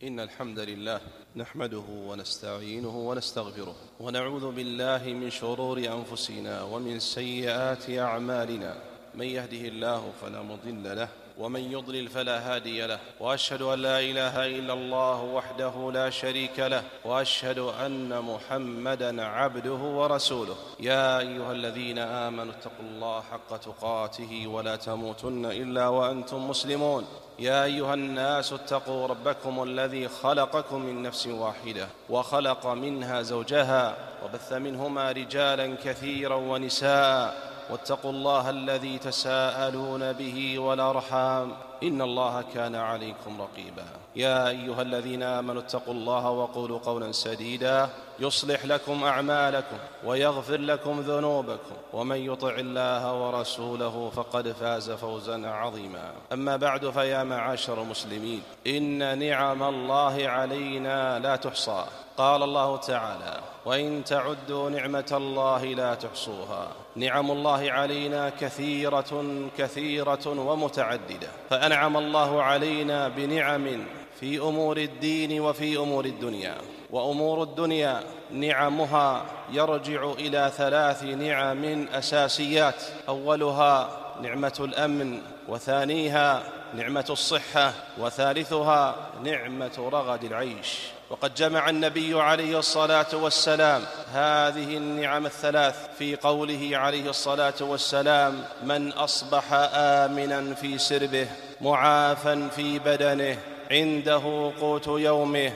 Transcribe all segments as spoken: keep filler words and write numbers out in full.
إن الحمد لله نحمده ونستعينه ونستغفره ونعوذ بالله من شرور أنفسنا ومن سيئات أعمالنا. من يهده الله فلا مضل له ومن يضلل فلا هادي له، وأشهد أن لا إله إلا الله وحده لا شريك له، وأشهد أن محمدًا عبده ورسوله. يا أيها الذين آمنوا اتقوا الله حق تقاته ولا تموتن إلا وأنتم مسلمون. يا أيها الناس اتقوا ربكم الذي خلقكم من نفس واحدة وخلق منها زوجها وبث منهما رجالا كثيرا ونساء، واتقوا الله الذي تساءلون به والأرحام إن الله كان عليكم رقيبا. يا أيها الذين آمنوا اتقوا الله وقولوا قولا سديدا يصلح لكم أعمالكم ويغفر لكم ذنوبكم، ومن يطع الله ورسوله فقد فاز فوزا عظيما. أما بعد، فيا معاشر المسلمين، إن نعم الله علينا لا تحصى. قال الله تعالى: وإن تعدوا نعمة الله لا تحصوها. نعم الله علينا كثيرة كثيرة ومتعددة، فأنعم الله علينا بنعم في أمور الدين وفي أمور الدنيا. وأمور الدنيا نعمها يرجع إلى ثلاث نعم أساسيات: أولها نعمة الأمن، وثانيها نعمة الصحة، وثالثها نعمة رغد العيش. وقد جمع النبي عليه الصلاة والسلام هذه النعم الثلاث في قوله عليه الصلاة والسلام: من أصبح آمنا في سربه معافا في بدنه عنده قوت يومه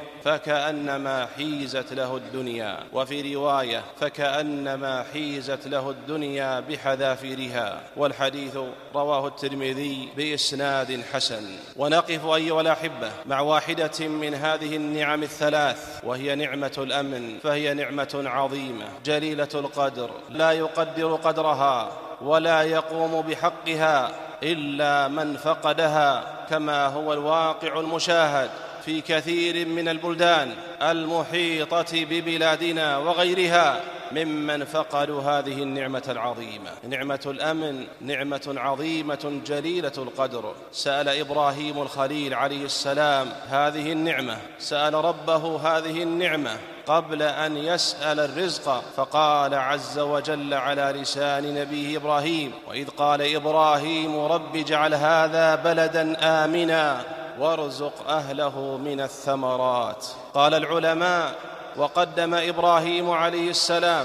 فكأنما حيزت له الدنيا. وفي رواية: فكأنما حيزت له الدنيا بحذافيرها. والحديث رواه الترمذي بإسناد حسن. ونقف أيها الأحبة مع واحدة من هذه النعم الثلاث، وهي نعمة الأمن، فهي نعمة عظيمة جليلة القدر، لا يقدر قدرها ولا يقوم بحقها إلا من فقدها، كما هو الواقع المشاهد في كثير من البلدان المحيطة ببلادنا وغيرها ممن فقدوا هذه النعمة العظيمة. نعمة الأمن نعمة عظيمة جليلة القدر. سأل إبراهيم الخليل عليه السلام هذه النعمة، سأل ربه هذه النعمة قبل أن يسأل الرزق، فقال عز وجل على لسان نبيه إبراهيم: وإذ قال إبراهيم رب اجعل هذا بلدا آمنا وارزق أهله من الثمرات. قال العلماء: وقدم إبراهيم عليه السلام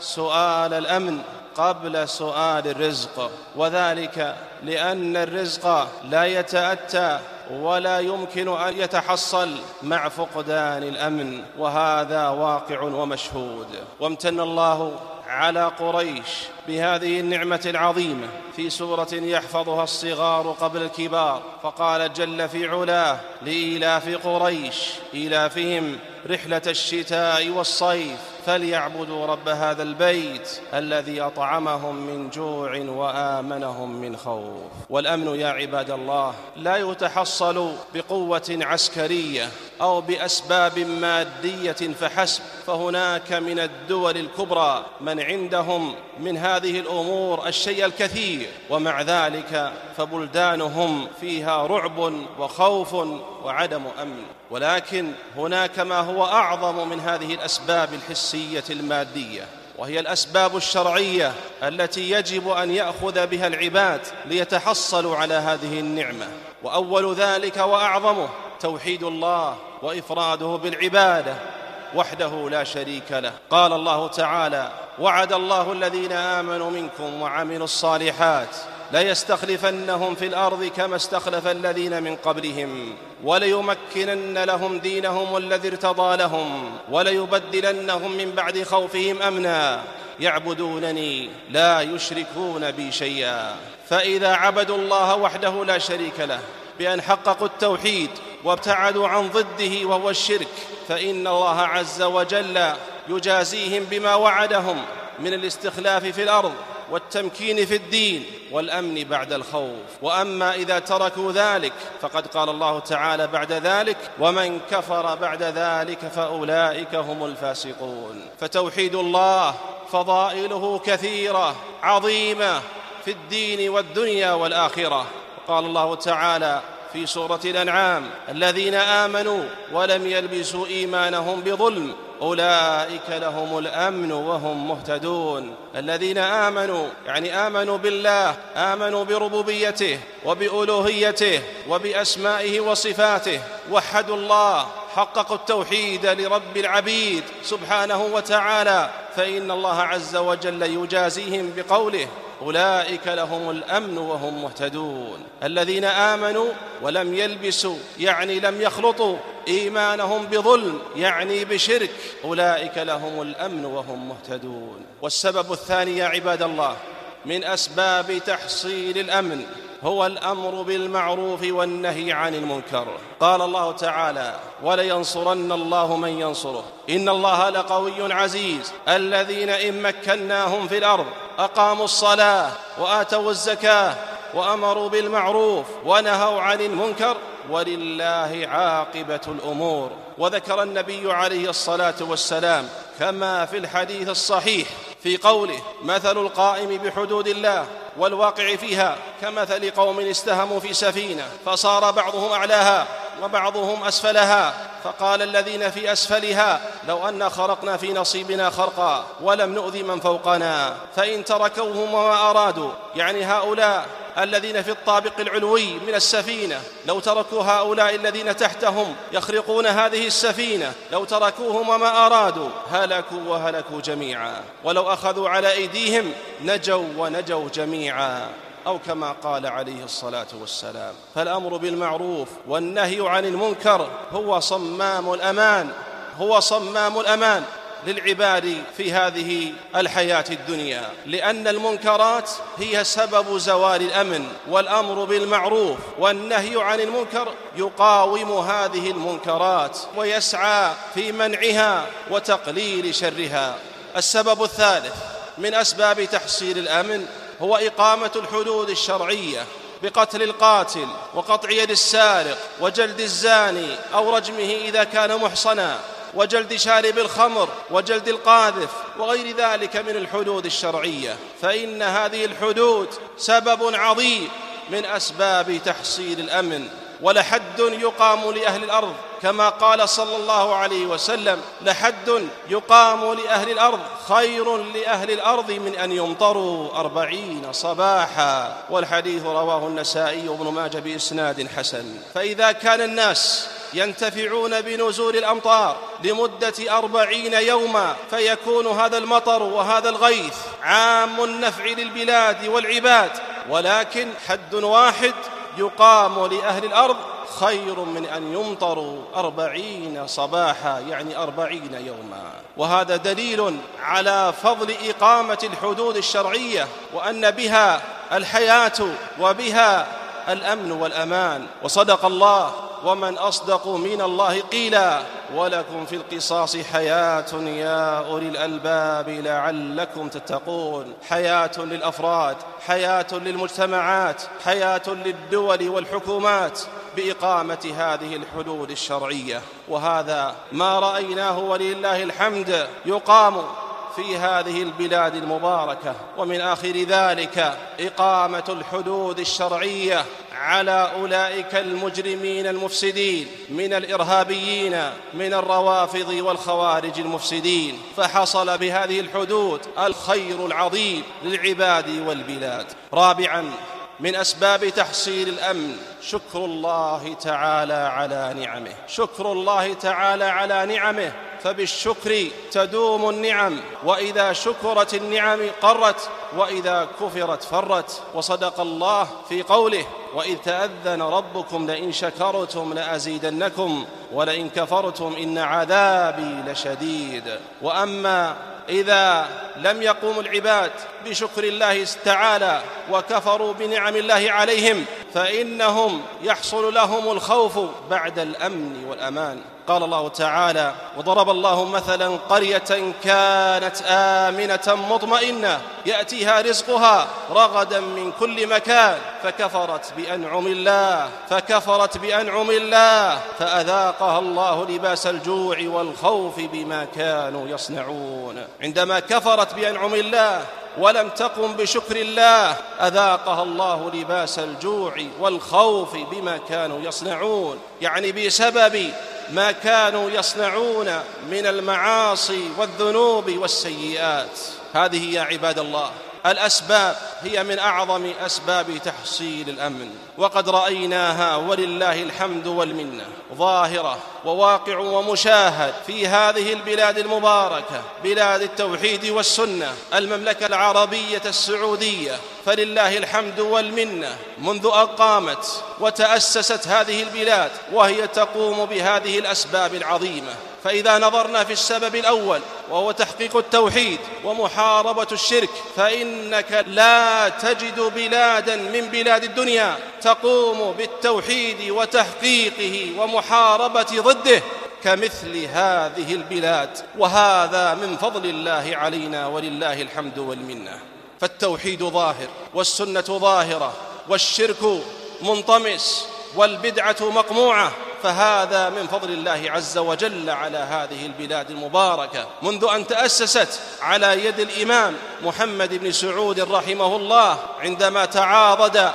سؤال الأمن قبل سؤال الرزق، وذلك لأن الرزق لا يتأتى ولا يمكن أن يتحصل مع فقدان الأمن، وهذا واقع ومشهود. وامتن الله على قريش بهذه النعمة العظيمة في سورة يحفظها الصغار قبل الكبار، فقال جل في علاه: لإيلاف قريش إيلافهم رحلة الشتاء والصيف فليعبدوا رب هذا البيت الذي أطعمهم من جوع وآمنهم من خوف. والأمن يا عباد الله لا يتحصل بقوة عسكرية أو بأسباب مادية فحسب، فهناك من الدول الكبرى من عندهم من هذه الأمور الشيء الكثير، ومع ذلك فبلدانهم فيها رعب وخوف وعدم أمن. ولكن هناك ما هو أعظم من هذه الأسباب الحسية المادية، وهي الأسباب الشرعية التي يجب أن يأخذ بها العباد ليتحصلوا على هذه النعمة. وأول ذلك وأعظمه توحيد الله وإفراده بالعبادة وحده لا شريك له. قال الله تعالى: وعد الله الذين آمنوا منكم وعملوا الصالحات ليستخلفنهم في الأرض كما استخلف الذين من قبلهم وليمكنن لهم دينهم الذي ارتضى لهم وليبدلنهم من بعد خوفهم أمنا يعبدونني لا يشركون بي شيئا. فإذا عبدوا الله وحده لا شريك له بأن حققوا التوحيد وابتعدوا عن ضده وهو الشرك، فإن الله عز وجل يجازيهم بما وعدهم من الاستخلاف في الأرض والتمكين في الدين والأمن بعد الخوف. وأما إذا تركوا ذلك فقد قال الله تعالى بعد ذلك: ومن كفر بعد ذلك فأولئك هم الفاسقون. فتوحيد الله فضائله كثيرة عظيمة في الدين والدنيا والآخرة. قال الله تعالى في سورة الأنعام: الذين آمنوا ولم يلبسوا إيمانهم بظلم أولئك لهم الأمن وهم مهتدون. الذين آمنوا يعني آمنوا بالله، آمنوا بربوبيته وبألوهيته وبأسمائه وصفاته، وحدوا الله، حققوا التوحيد لرب العبيد سبحانه وتعالى، فإن الله عز وجل يجازيهم بقوله: أولئك لهم الأمن وهم مهتدون. الذين آمنوا ولم يلبسوا يعني لم يخلطوا إيمانهم بظلم يعني بشرك، أولئك لهم الأمن وهم مهتدون. والسبب الثاني يا عباد الله من أسباب تحصيل الأمن هو الأمر بالمعروف والنهي عن المنكر. قال الله تعالى: ولينصرن الله من ينصره إن الله لقوي عزيز. الذين إن مكناهم في الأرض أقاموا الصلاة وآتوا الزكاة وأمروا بالمعروف ونهوا عن المنكر ولله عاقبة الأمور. وذكر النبي عليه الصلاة والسلام كما في الحديث الصحيح في قوله: مثل القائم بحدود الله والواقع فيها كمثل قوم استهموا في سفينة فصار بعضهم أعلاها وبعضهم أسفلها، فقال الذين في أسفلها: لو أن خرقنا في نصيبنا خرقا ولم نؤذي من فوقنا. فإن تركوهم وما أرادوا يعني هؤلاء الذين في الطابق العلوي من السفينة، لو تركوا هؤلاء الذين تحتهم يخرقون هذه السفينة، لو تركوهم وما أرادوا هلكوا وهلكوا جميعا، ولو أخذوا على أيديهم نجوا ونجوا جميعا، أو كما قال عليه الصلاة والسلام. فالأمر بالمعروف والنهي عن المنكر هو صمام الأمان، هو صمام الأمان للعباد في هذه الحياة الدنيا، لأن المنكرات هي سبب زوال الأمن، والأمر بالمعروف والنهي عن المنكر يقاوم هذه المنكرات ويسعى في منعها وتقليل شرها. السبب الثالث من أسباب تحصيل الأمن هو إقامة الحدود الشرعية بقتل القاتل وقطع يد السارق وجلد الزاني أو رجمه إذا كان محصنا، وجلد شارب الخمر وجلد القاذف وغير ذلك من الحدود الشرعية، فإن هذه الحدود سبب عظيم من أسباب تحصيل الأمن. ولحد يقام لأهل الأرض كما قال صلى الله عليه وسلم: لحد يقام لأهل الأرض خير لأهل الأرض من أن يمطروا أربعين صباحا. والحديث رواه النسائي وابن ماجه بإسناد حسن. فإذا كان الناس ينتفعون بنزول الأمطار لمدة أربعين يوما، فيكون هذا المطر وهذا الغيث عام النفع للبلاد والعباد، ولكن حد واحد يقام لأهل الأرض خير من أن يمطروا أربعين صباحا يعني أربعين يوما. وهذا دليل على فضل إقامة الحدود الشرعية، وأن بها الحياة وبها الأمن والأمان. وصدق الله: ومن أصدق من الله قيلا ولكم في القصاص حياة يا أولي الألباب لعلكم تتقون. حياة للأفراد، حياة للمجتمعات، حياة للدول والحكومات بإقامة هذه الحدود الشرعية. وهذا ما رأيناه ولله الحمد يقام في هذه البلاد المباركة. ومن آخر ذلك إقامة الحدود الشرعية على أولئك المجرمين المفسدين من الإرهابيين من الروافض والخوارج المفسدين، فحصل بهذه الحدود الخير العظيم للعباد والبلاد. رابعاً من أسباب تحصيل الأمن شكر الله تعالى على نعمه، شكر الله تعالى على نعمه، فبالشكر تدوم النعم، وإذا شكرت النعم قرت وإذا كفرت فرت. وصدق الله في قوله: وإذ تأذن ربكم لئن شكرتم لأزيدنكم ولئن كفرتم إن عذابي لشديد. وأما إذا لم يقوم العباد بشكر الله تعالى وكفروا بنعم الله عليهم فإنهم يحصل لهم الخوف بعد الأمن والأمان. قال الله تعالى: وضرب الله مثلا قرية كانت آمنة مطمئنة يأتيها رزقها رغدا من كل مكان فكفرت بأنعم الله فكفرت بأنعم الله فأذاقها الله لباس الجوع والخوف بما كانوا يصنعون. عندما كفرت بأنعم الله ولم تقم بشكر الله أذاقها الله لباس الجوع والخوف بما كانوا يصنعون، يعني بسبب ما كانوا يصنعون من المعاصي والذنوب والسيئات. هذه يا عباد الله الأسباب هي من أعظم أسباب تحصيل الأمن، وقد رأيناها ولله الحمد والمنة ظاهرة وواقع ومشاهد في هذه البلاد المباركة، بلاد التوحيد والسنة، المملكة العربية السعودية، فلله الحمد والمنة منذ أن قامت وتأسست هذه البلاد وهي تقوم بهذه الأسباب العظيمة. فإذا نظرنا في السبب الأول وهو تحقيق التوحيد ومحاربة الشرك، فإنك لا تجد بلادا من بلاد الدنيا تقوم بالتوحيد وتحقيقه ومحاربة ضده كمثل هذه البلاد، وهذا من فضل الله علينا ولله الحمد والمنة. فالتوحيد ظاهر والسنة ظاهرة والشرك منطمس والبدعة مقموعة، فهذا من فضل الله عز وجل على هذه البلاد المباركة منذ أن تأسست على يد الإمام محمد بن سعود رحمه الله، عندما تعاضد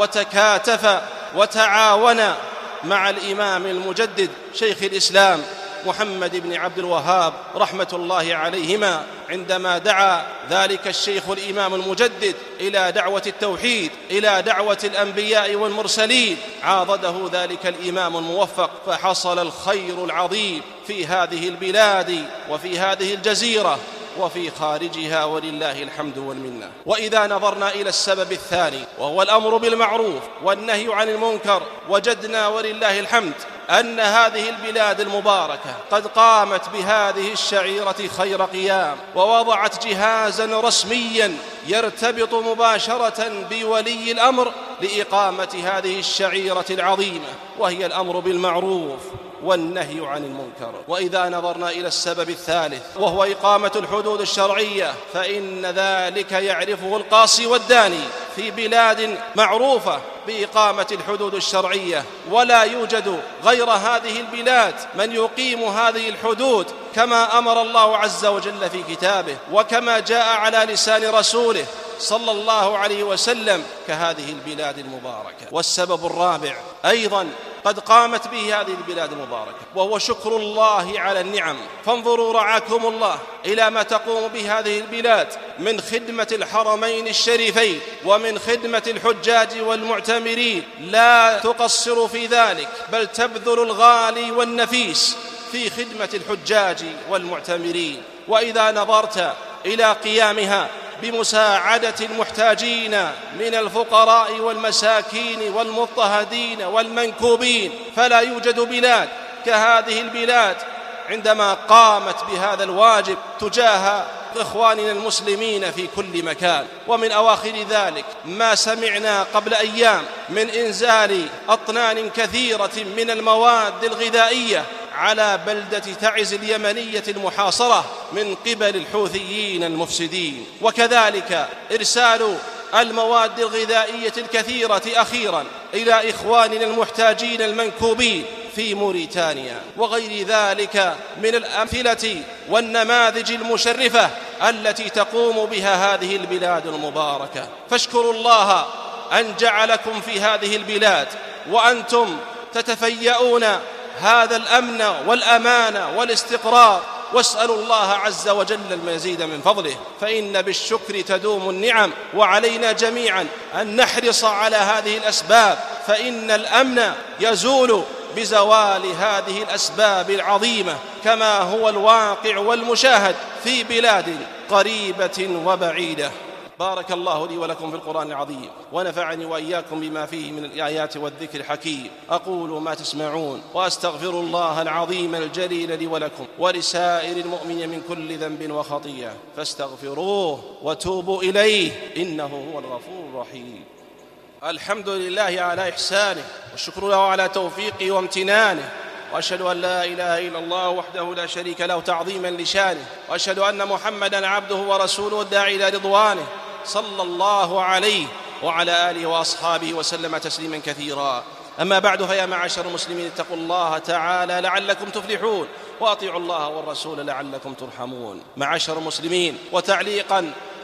وتكاتف وتعاون مع الإمام المجدد شيخ الإسلام محمد بن عبد الوهاب رحمة الله عليهما، عندما دعا ذلك الشيخ الإمام المجدد إلى دعوة التوحيد، إلى دعوة الأنبياء والمرسلين، عاضده ذلك الإمام الموفق، فحصل الخير العظيم في هذه البلاد وفي هذه الجزيرة وفي خارجها ولله الحمد والمنة. وإذا نظرنا إلى السبب الثاني وهو الأمر بالمعروف والنهي عن المنكر، وجدنا ولله الحمد أن هذه البلاد المباركة قد قامت بهذه الشعيرة خير قيام، ووضعت جهازا رسميا يرتبط مباشرة بولي الأمر لإقامة هذه الشعيرة العظيمة، وهي الأمر بالمعروف والنهي عن المنكر. وإذا نظرنا إلى السبب الثالث وهو إقامة الحدود الشرعية، فإن ذلك يعرفه القاصي والداني في بلاد معروفة بإقامة الحدود الشرعية، ولا يوجد غير هذه البلاد من يقيم هذه الحدود كما أمر الله عز وجل في كتابه وكما جاء على لسان رسوله صلى الله عليه وسلم كهذه البلاد المباركة. والسبب الرابع أيضا قد قامت به هذه البلاد المباركة، وهو شكر الله على النعم. فانظروا رعاكم الله إلى ما تقوم به هذه البلاد من خدمة الحرمين الشريفين ومن خدمة الحجاج والمعتمرين، لا تقصر في ذلك بل تبذل الغالي والنفيس في خدمة الحجاج والمعتمرين. وإذا نظرت إلى قيامها بمساعدة المحتاجين من الفقراء والمساكين والمضطهدين والمنكوبين، فلا يوجد بلاد كهذه البلاد عندما قامت بهذا الواجب تجاه إخواننا المسلمين في كل مكان. ومن أواخر ذلك ما سمعنا قبل أيام من إنزال أطنان كثيرة من المواد الغذائية على بلدة تعز اليمنية المحاصرة من قبل الحوثيين المفسدين، وكذلك إرسال المواد الغذائية الكثيرة أخيرا إلى إخواننا المحتاجين المنكوبين في موريتانيا، وغير ذلك من الأمثلة والنماذج المشرفة التي تقوم بها هذه البلاد المباركة. فاشكروا الله أن جعلكم في هذه البلاد وأنتم تتفيئون هذا الأمن والأمان والاستقرار، واسألوا الله عز وجل المزيد من فضله، فإن بالشكر تدوم النعم، وعلينا جميعا أن نحرص على هذه الأسباب، فإن الأمن يزول بزوال هذه الأسباب العظيمة كما هو الواقع والمشاهد في بلاد قريبة وبعيدة. بارك الله لي ولكم في القرآن العظيم، ونفعني وإياكم بما فيه من الآيات والذكر الحكيم. أقول ما تسمعون، وأستغفر الله العظيم الجليل لي ولكم ولسائر المؤمنين من كل ذنب وخطيئة، فاستغفروه وتوبوا إليه إنه هو الغفور الرحيم. الحمد لله على إحسانه، والشكر له على توفيقه وامتنانه، وأشهد أن لا إله إلا الله وحده لا شريك له تعظيما لشانه، وأشهد أن محمدا عبده ورسوله الداعي إلى رضوانه صلى الله عليه وعلى آله وأصحابه وسلم تسليما كثيرا. أما بعد، فيا معاشر المسلمين اتقوا الله تعالى لعلكم تفلحون، وأطيعوا الله والرسول لعلكم ترحمون. معاشر المسلمين، وتعليقا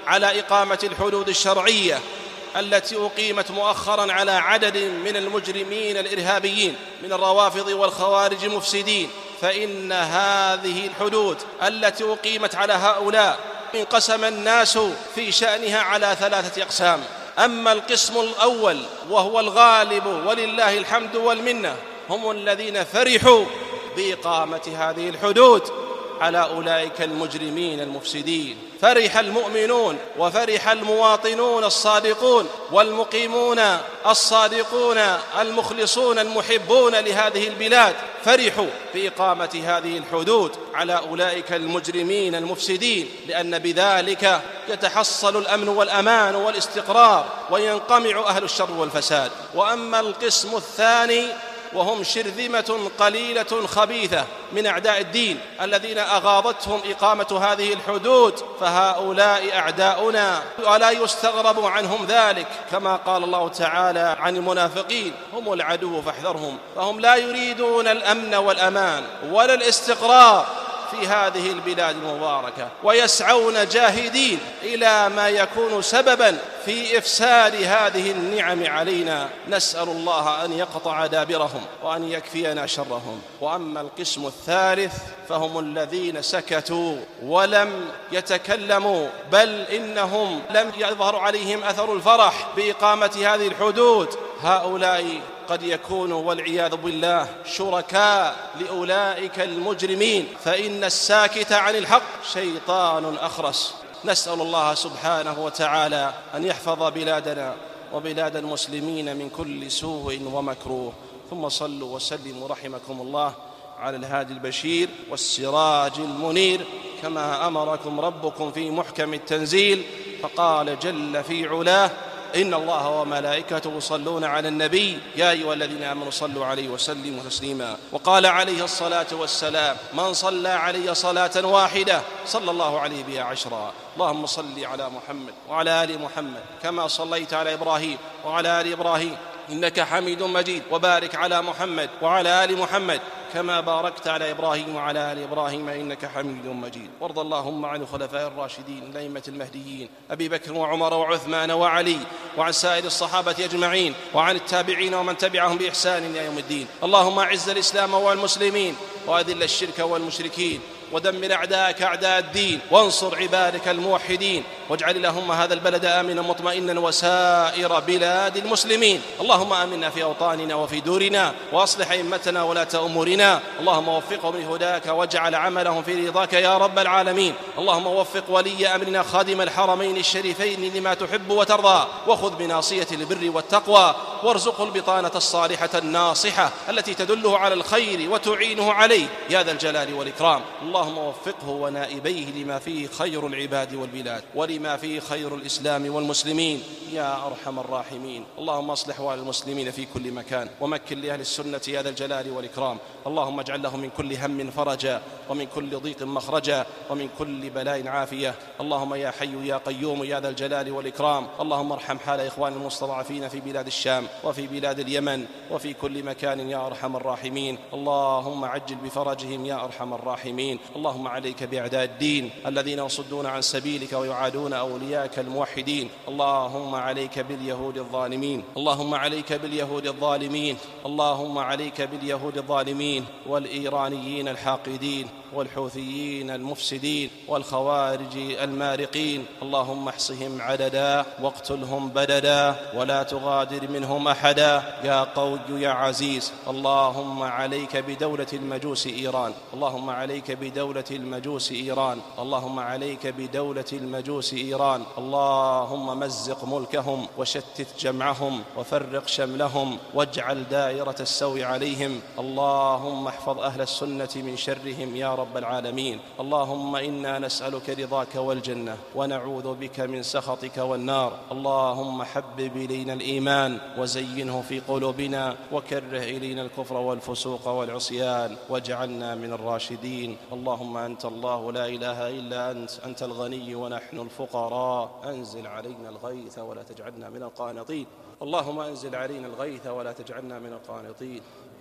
على إقامة الحدود الشرعية التي أقيمت مؤخرا على عدد من المجرمين الإرهابيين من الروافض والخوارج المفسدين، فإن هذه الحدود التي أقيمت على هؤلاء انقسم الناس في شأنها على ثلاثة أقسام. أما القسم الأول وهو الغالب ولله الحمد والمنة، هم الذين فرحوا بإقامة هذه الحدود على أولئك المجرمين المفسدين. فرح المؤمنون وفرح المواطنون الصادقون والمقيمون الصادقون المخلصون المحبون لهذه البلاد، فرحوا بإقامة هذه الحدود على أولئك المجرمين المفسدين، لأن بذلك يتحصل الأمن والأمان والاستقرار وينقمع أهل الشر والفساد. وأما القسم الثاني وهم شرذمة قليلة خبيثة من أعداء الدين الذين أغاضتهم إقامة هذه الحدود، فهؤلاء أعداؤنا ولا يستغرب عنهم ذلك، كما قال الله تعالى عن المنافقين: هم العدو فاحذرهم. فهم لا يريدون الأمن والأمان ولا الاستقرار في هذه البلاد المباركة، ويسعون جاهدين إلى ما يكون سببا في إفساد هذه النعم علينا. نسأل الله أن يقطع دابرهم وأن يكفينا شرهم. وأما القسم الثالث فهم الذين سكتوا ولم يتكلموا، بل إنهم لم يظهر عليهم أثر الفرح بإقامة هذه الحدود. هؤلاء قد يكونوا والعياذ بالله شركاء لأولئك المجرمين، فإن الساكت عن الحق شيطان أخرس. نسأل الله سبحانه وتعالى أن يحفظ بلادنا وبلاد المسلمين من كل سوء ومكروه. ثم صلوا وسلموا رحمكم الله على الهادي البشير والسراج المنير، كما أمركم ربكم في محكم التنزيل، فقال جل في علاه: إن الله وملائكته يصلون على النبي يا أيها الذين آمنوا صلوا عليه وسلموا تسليما. وقال عليه الصلاة والسلام: من صلى علي صلاة واحدة صلى الله عليه بها عشرا. اللهم صل على محمد وعلى آل محمد كما صليت على إبراهيم وعلى آل إبراهيم إنك حميد مجيد، وبارك على محمد وعلى آل محمد كما باركت على إبراهيم وعلى آل إبراهيم إنك حميد مجيد. وارض اللهم عن الخلفاء الراشدين الأئمة المهديين أبي بكر وعمر وعثمان وعلي، وعن سائر الصحابة أجمعين، وعن التابعين ومن تبعهم بإحسان إلى يوم الدين. اللهم أعز الإسلام والمسلمين وأذل الشرك والمشركين، ودمر أعداءك أعداء الدين، وانصر عبادك الموحدين، واجعل اللهم هذا البلد آمنا مطمئنا وسائر بلاد المسلمين. اللهم آمنا في أوطاننا وفي دورنا، وأصلح أئمتنا ولاة أمورنا. اللهم وفقهم لهداك واجعل عملهم في رضاك يا رب العالمين. اللهم وفق ولي أمرنا خادم الحرمين الشريفين لما تحب وترضى، وخذ بناصية البر والتقوى، وارزقه البطانة الصالحة الناصحة التي تدله على الخير وتعينه عليه يا ذا الجلال والإكرام. اللهم وفقه ونائبيه لما فيه خير العباد والبلاد، ولما فيه خير الإسلام والمسلمين يا أرحم الراحمين. اللهم اصلح أحوال المسلمين في كل مكان، ومكن لأهل السنة يا ذا الجلال والإكرام. اللهم اجعل لهم من كل هم فرجا، ومن كل ضيق مخرجا، ومن كل بلاء عافية. اللهم يا حي يا قيوم يا ذا الجلال والإكرام، اللهم ارحم حال إخوان المستضعفين في بلاد الشام وفي بلاد اليمن وفي كل مكان يا أرحم الراحمين. اللهم عجل بفرجهم يا أرحم الراحمين. اللهم عليك بأعداء الدين الذين يصدون عن سبيلك ويعادون أولياءك الموحدين. اللهم عليك باليهود الظالمين، اللهم عليك باليهود الظالمين، اللهم عليك باليهود الظالمين والإيرانيين الحاقدين والحوثيين المفسدين والخوارج المارقين. اللهم احصهم عددا واقتلهم بددا ولا تغادر منهم أحدا يا قوي يا عزيز. اللهم عليك بدولة المجوس إيران، اللهم عليك بدولة المجوس إيران، اللهم عليك بدولة المجوس إيران. اللهم مزق ملكهم وشتت جمعهم وفرق شملهم واجعل دائرة السوء عليهم. اللهم احفظ أهل السنة من شرهم يا رب العالمين. اللهم إنا نسألك رضاك والجنة ونعوذ بك من سخطك والنار. اللهم حبب إلينا الإيمان وزينه في قلوبنا، وكره إلينا الكفر والفسوق والعصيان، واجعلنا من الراشدين. اللهم أنت الله لا إله إلا أنت، أنت الغني ونحن الفقراء. أنزل علينا الغيث ولا تجعلنا من القانطين. اللهم أنزل علينا الغيث ولا تجعلنا من القانطين.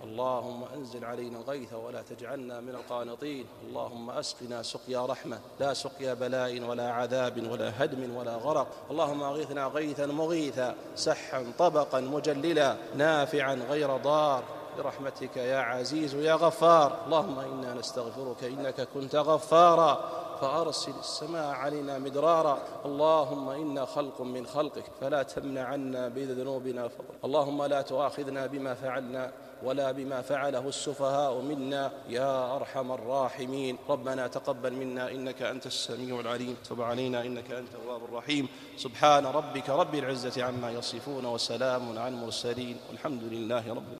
اللهم أنزل علينا الغيث ولا تجعلنا من القانطين. اللهم أسقنا سقيا رحمة لا سقيا بلاء ولا عذاب ولا هدم ولا غرق. اللهم أغيثنا غيثا مغيثا سحا طبقا مجللا نافعا غير ضار برحمتك يا عزيز يا غفار. اللهم إنا نستغفرك إنك كنت غفارا فأرسل السماء علينا مدرارا. اللهم إنا خلق من خلقك فلا تمنع عنا بذنوبنا فضل. اللهم لا تؤاخذنا بما فعلنا ولا بما فعله السفهاء منا يا أرحم الراحمين. ربنا تقبل منا إنك أنت السميع العليم، تب علينا إنك أنت التواب الرحيم. سبحان ربك رب العزة عما يصفون وسلام على المرسلين والحمد لله رب العالمين.